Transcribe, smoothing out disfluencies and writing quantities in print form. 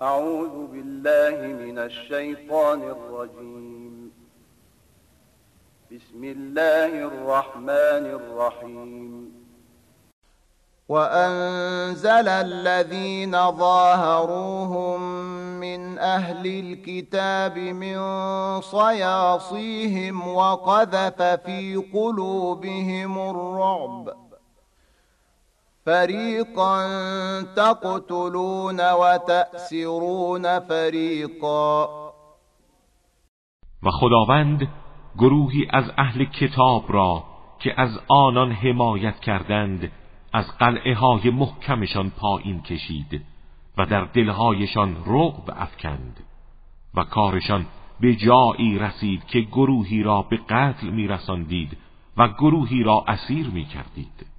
اعوذ بالله من الشیطان الرجیم. بسم الله الرحمن الرحیم. وأنزل الذين ظاهروهم من أهل الكتاب من صياصيهم وقذف في قلوبهم الرعب فريقا تقتلون وتأسرون فريقا. و خداوند گروهی از اهل کتاب را که از آنان حمایت کردند از قلعه های محکمشان پایین کشید و در دلهایشان رعب افکند و کارشان به جایی رسید که گروهی را به قتل می‌رساندید و گروهی را اسیر می‌کردید.